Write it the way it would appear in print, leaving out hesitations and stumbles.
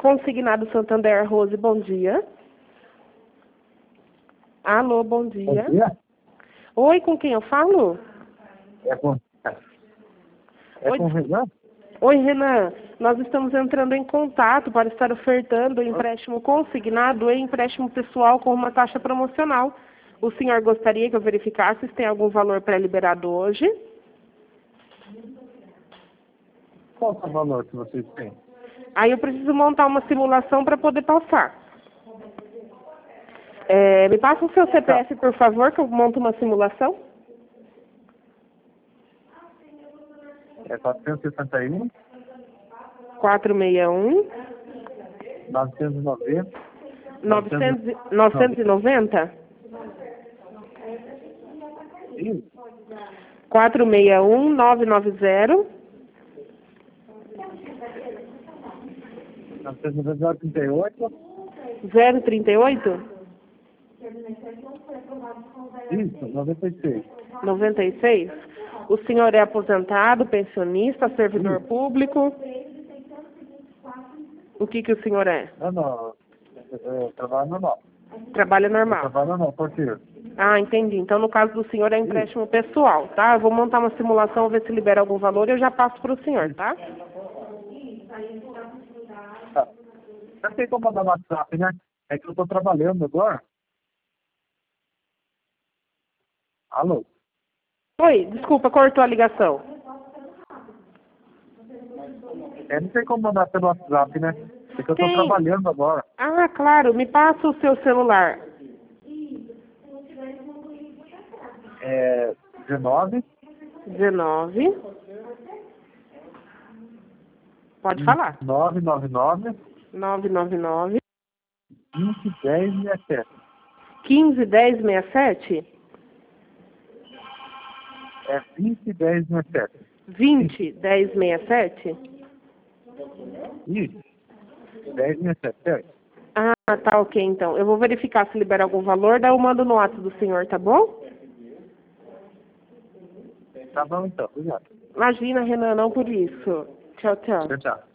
Consignado Santander, Rose, bom dia. Alô, bom dia. Bom dia. Oi, com quem eu falo? É com Oi. o Renan? Oi, Renan. Nós estamos entrando em contato para estar ofertando empréstimo consignado e empréstimo pessoal com uma taxa promocional. O senhor gostaria que eu verificasse se tem algum valor pré-liberado hoje? Qual é o valor que vocês têm? Aí eu preciso montar uma simulação para poder passar. Me passa o seu CPF, por favor, que eu monto uma simulação. É 461, 461 990, 990? Isso. 461 990 938. 038 Isso, 96. 96. O senhor é aposentado, pensionista, servidor público? O que o senhor é? Não. Eu trabalho normal. Trabalha Eu normal. trabalho normal, porteiro. Ah, entendi. Então, no caso do senhor, é empréstimo pessoal, tá? Eu vou montar uma simulação, ver se libera algum valor e eu já passo para o senhor, tá? Tá. Não tem como mandar no WhatsApp, né? É que eu tô trabalhando agora. Alô? Oi, desculpa, cortou a ligação. Não tem como mandar pelo WhatsApp, né? É que eu tô Tem. trabalhando agora. Ah, claro. Me passa o seu celular. 19. 19. Pode falar. 999 999 2010 67. 151067? 2010 67. 201067? Isso. 1067, certo? Ah, tá ok então. Eu vou verificar se libera algum valor, daí eu mando no WhatsApp do senhor, tá bom? Tá bom então, obrigado. Imagina, Renan, não por isso. Tchau, tchau. Tchau, tchau.